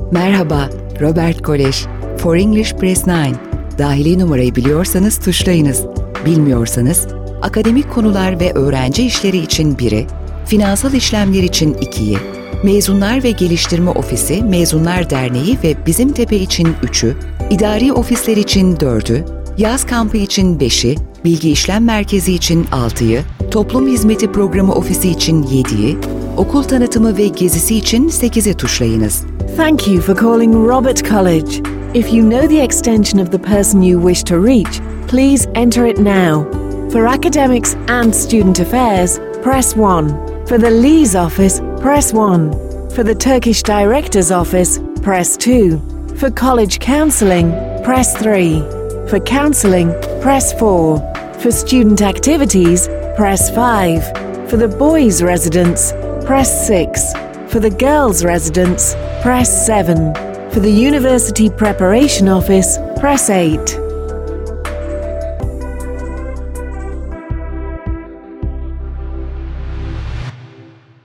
Merhaba, Robert Kolej. For English Press 9. Dahili numarayı biliyorsanız tuşlayınız. Bilmiyorsanız, akademik konular ve öğrenci işleri için 1'i, finansal işlemler için 2'yi, Mezunlar ve Geliştirme Ofisi, Mezunlar Derneği ve Bizimtepe için 3'ü, idari ofisler için 4'ü, yaz kampı için 5'i, Bilgi İşlem Merkezi için 6'yı, Toplum Hizmeti Programı Ofisi için 7'yi, okul tanıtımı ve gezisi için 8'i tuşlayınız. Thank you for calling Robert College. If you know the extension of the person you wish to reach, please enter it now. For academics and student affairs, press 1. For the Lees office, press 1. For the Turkish Director's office, press 2. For college counselling, press 3. For counselling, press 4. For student activities, press 5. For the boys' residence, press 6. For the girls' residence, press 7. For the University Preparation Office, press 8.